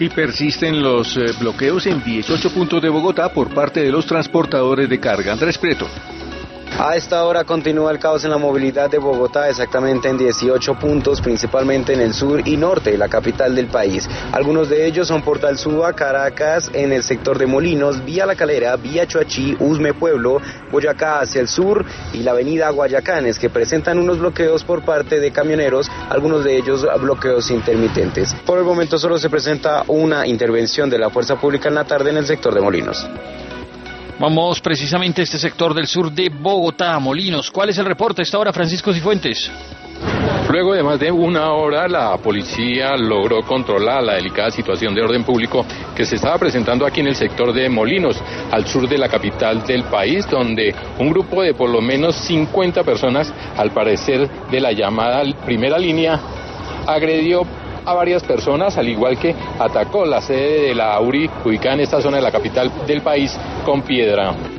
Y persisten los bloqueos en 18 puntos de Bogotá por parte de los transportadores de carga. Andrés Prieto. A esta hora continúa el caos en la movilidad de Bogotá, exactamente en 18 puntos, principalmente en el sur y norte de la capital del país. Algunos de ellos son Portal Suba, Caracas, en el sector de Molinos, Vía La Calera, Vía Choachí, Usme Pueblo, Boyacá hacia el sur y la avenida Guayacanes, que presentan unos bloqueos por parte de camioneros, algunos de ellos bloqueos intermitentes. Por el momento solo se presenta una intervención de la Fuerza Pública en la tarde en el sector de Molinos. Vamos precisamente a este sector del sur de Bogotá, Molinos. ¿Cuál es el reporte a esta hora, Francisco Cifuentes? Luego de más de una hora, la policía logró controlar la delicada situación de orden público que se estaba presentando aquí en el sector de Molinos, al sur de la capital del país, donde un grupo de por lo menos 50 personas, al parecer de la llamada primera línea, agredió a varias personas, al igual que atacó la sede de la URI, ubicada en esta zona de la capital del país, con piedra.